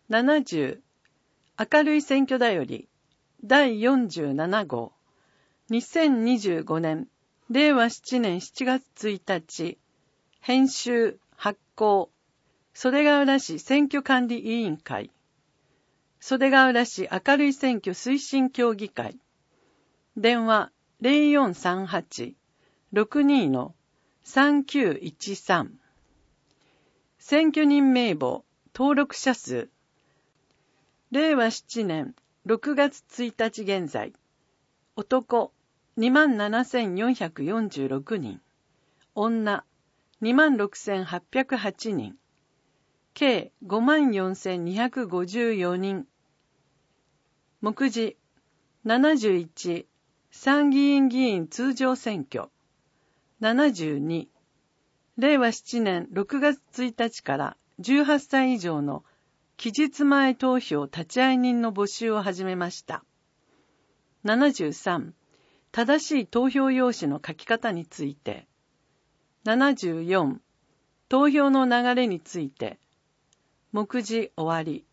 70明るい選挙だより第47号2025年令和7年7月1日編集発行袖ヶ浦市選挙管理委員会袖ヶ浦市明るい選挙推進協議会電話 0438-62-3913 選挙人名簿登録者数令和7年6月1日現在男 27,446 人女 26,808 人計 54,254 人目次71参議院議員通常選挙72令和7年6月1日から18歳以上の期日前投票立会人の募集を始めました。73正しい投票用紙の書き方について74投票の流れについて目次終わり。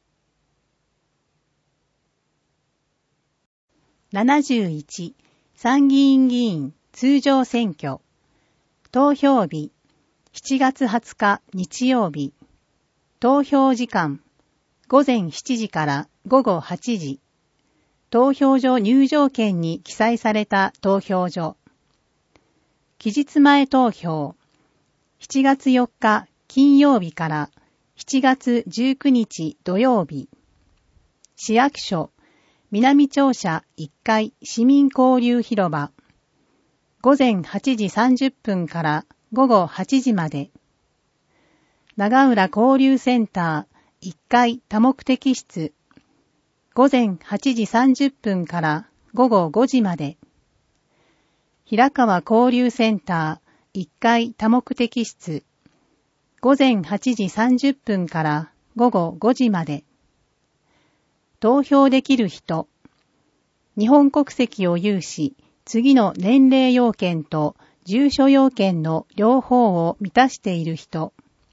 71参議院議員通常選挙投票日7月20日日曜日投票時間午前7時から午後8時投票所入場券に記載された投票所期日前投票7月4日金曜日から7月19日土曜日市役所南庁舎1階市民交流広場午前8時30分から午後8時まで長浦交流センター1階多目的室午前8時30分から午後5時まで平川交流センター1階多目的室午前8時30分から午後5時まで投票できる人日本国籍を有し次の年齢要件と住所要件の両方を満たしている人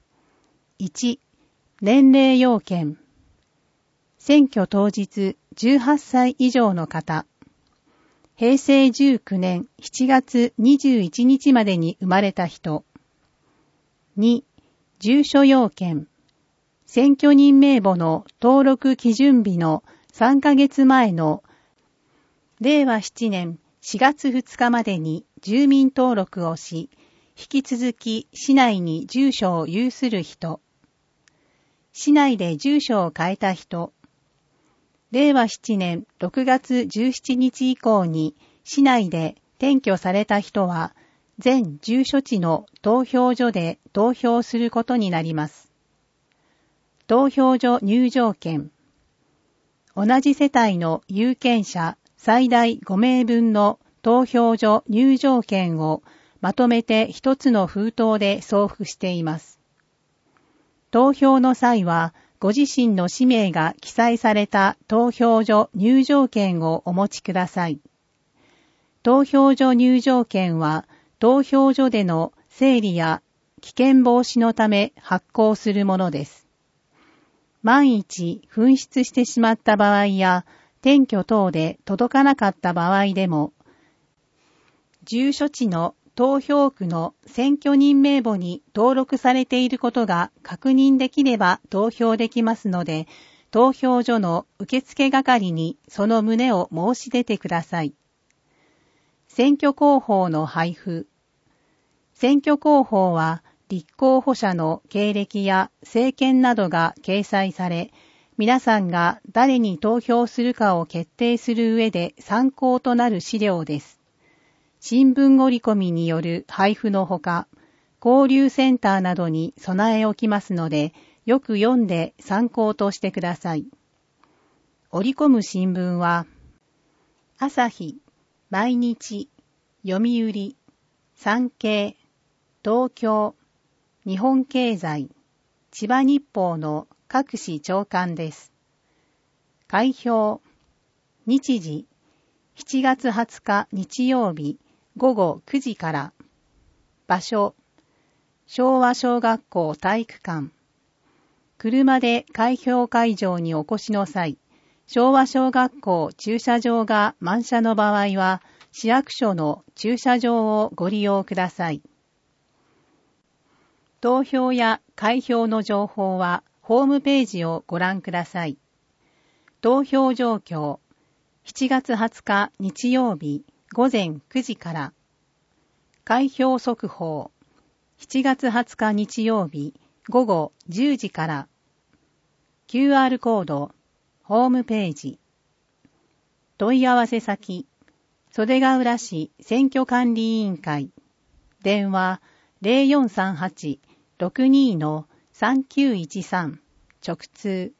1年齢要件選挙当日18歳以上の方平成19年7月21日までに生まれた人2住所要件選挙人名簿の登録基準日の3ヶ月前の令和7年4月2日までに住民登録をし引き続き市内に住所を有する人市内で住所を変えた人、令和7年6月17日以降に市内で転居された人は、全住所地の投票所で投票することになります。投票所入場券。同じ世帯の有権者最大5名分の投票所入場券をまとめて一つの封筒で送付しています。投票の際は、ご自身の氏名が記載された投票所入場券をお持ちください。投票所入場券は、投票所での整理や危険防止のため発行するものです。万一紛失してしまった場合や、転居等で届かなかった場合でも、住所地の投票区の選挙人名簿に登録されていることが確認できれば投票できますので、投票所の受付係にその旨を申し出てください。選挙公報の配布。選挙公報は立候補者の経歴や政見などが掲載され、皆さんが誰に投票するかを決定する上で参考となる資料です。新聞折り込みによる配布のほか、交流センターなどに備え置きますので、よく読んで参考としてください。折り込む新聞は、朝日、毎日、読売、産経、東京、日本経済、千葉日報の各紙朝刊です。開票、日時、7月20日日曜日、午後9時から。場所、昭和小学校体育館。 車で開票会場にお越しの際、昭和小学校駐車場が満車の場合は、市役所の駐車場をご利用ください。投票や開票の情報は、ホームページをご覧ください。投票状況、7月20日日曜日午前9時から、開票速報、7月20日日曜日午後10時から、QR コード、ホームページ、問い合わせ先、袖ヶ浦市選挙管理委員会、電話 0438-62-3913、直通。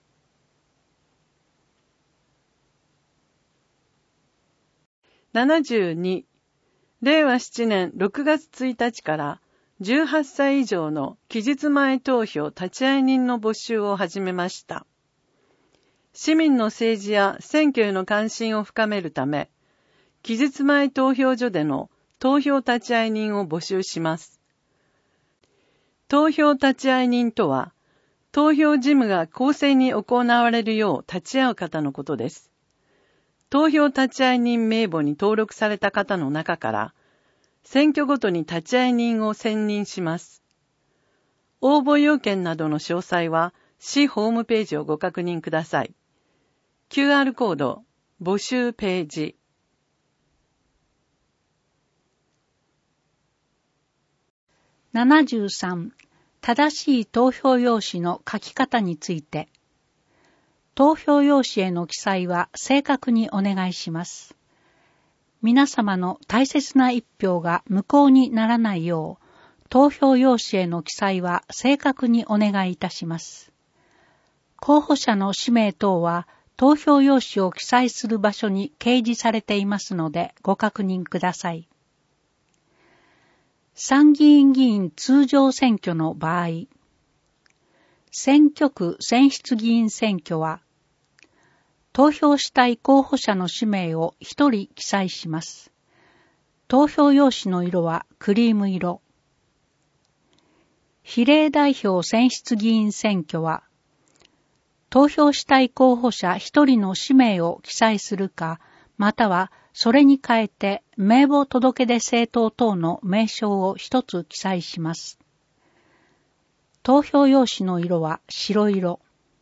72、令和7年6月1日から18歳以上の期日前投票立会人の募集を始めました。市民の政治や選挙への関心を深めるため、期日前投票所での投票立会人を募集します。投票立会人とは、投票事務が公正に行われるよう立ち会う方のことです。投票立会人名簿に登録された方の中から、選挙ごとに立会人を選任します。応募要件などの詳細は、市ホームページをご確認ください。QR コード、募集ページ。 73、正しい投票用紙の書き方について。投票用紙への記載は正確にお願いします。皆様の大切な一票が無効にならないよう、投票用紙への記載は正確にお願いいたします。候補者の氏名等は投票用紙を記載する場所に掲示されていますのでご確認ください。参議院議員通常選挙の場合、選挙区選出議員選挙は、投票したい候補者の氏名を1人記載します。投票用紙の色はクリーム色。比例代表選出議員選挙は、投票したい候補者1人の氏名を記載するか、またはそれに変えて名簿届出政党等の名称を1つ記載します。投票用紙の色は白色。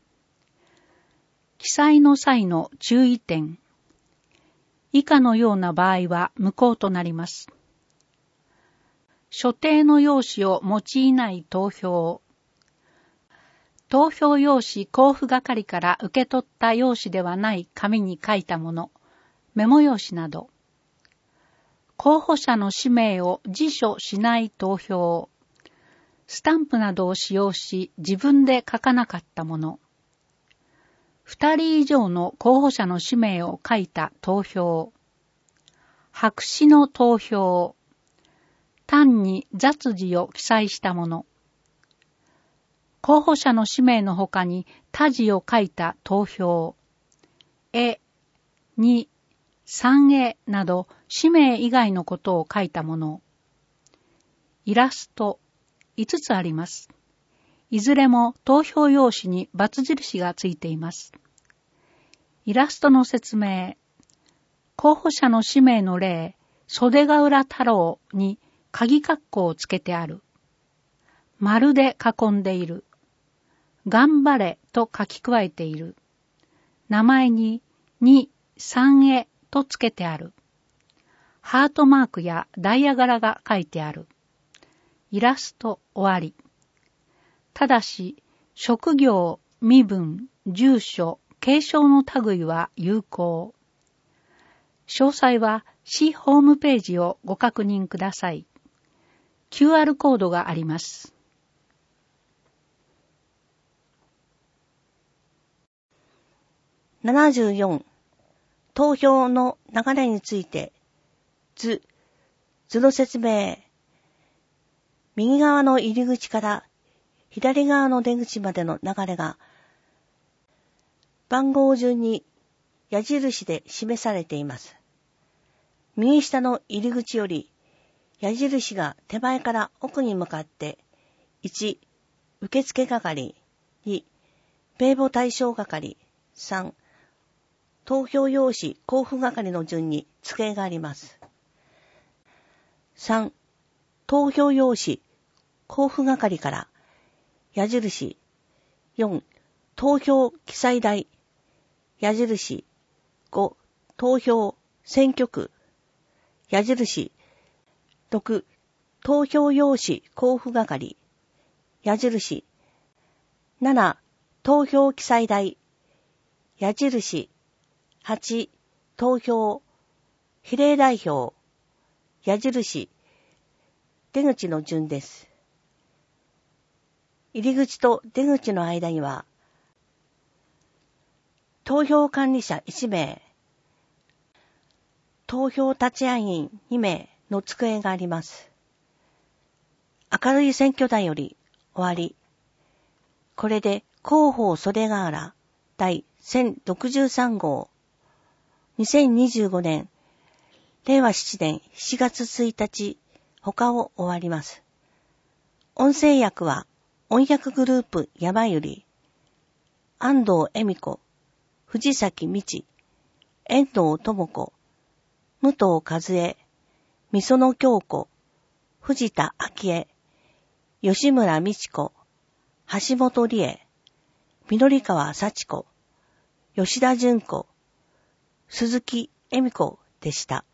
記載の際の注意点。以下のような場合は無効となります。所定の用紙を用いない投票。投票用紙交付係から受け取った用紙ではない紙に書いたもの、メモ用紙など。候補者の氏名を辞書しない投票。スタンプなどを使用し自分で書かなかったもの。2人以上の候補者の氏名を書いた投票。白紙の投票。単に雑字を記載したもの。候補者の氏名の他に他字を書いた投票。2、3など氏名以外のことを書いたもの。イラスト5つあります。いずれも投票用紙に×印がついています。イラストの説明。候補者の氏名の例、袖ヶ浦太郎に鍵括弧をつけてある。丸で囲んでいる。頑張れと書き加えている。名前に2、3とつけてある。ハートマークやダイヤ柄が書いてある。イラスト終わり。ただし、職業、身分、住所、継承の類は有効。詳細は市ホームページをご確認ください。QR コードがあります。 74、投票の流れについて、図の説明。右側の入り口から左側の出口までの流れが番号順に矢印で示されています。右下の入り口より矢印が手前から奥に向かって1、受付係、2、 名簿対象係。3、投票用紙交付係の順に机があります。3、投票用紙交付係から矢印。4、投票記載台矢印。5、投票選挙区矢印。6、投票用紙交付係矢印。7、投票記載台矢印。8、投票比例代表矢印。出口の順です。入り口と出口の間には投票管理者1名、投票立案員2名の机があります。明るい選挙台より終わり。これで広報袖ヶ浦第1063号2025年令和7年7月1日他を終わります。音声訳は音訳グループ山ゆり、安藤恵美子、藤崎美智、遠藤智子、武藤和恵、磯野京子、藤田昭恵、吉村美智子、橋本理恵、緑川幸子、吉田純子、鈴木恵美子でした。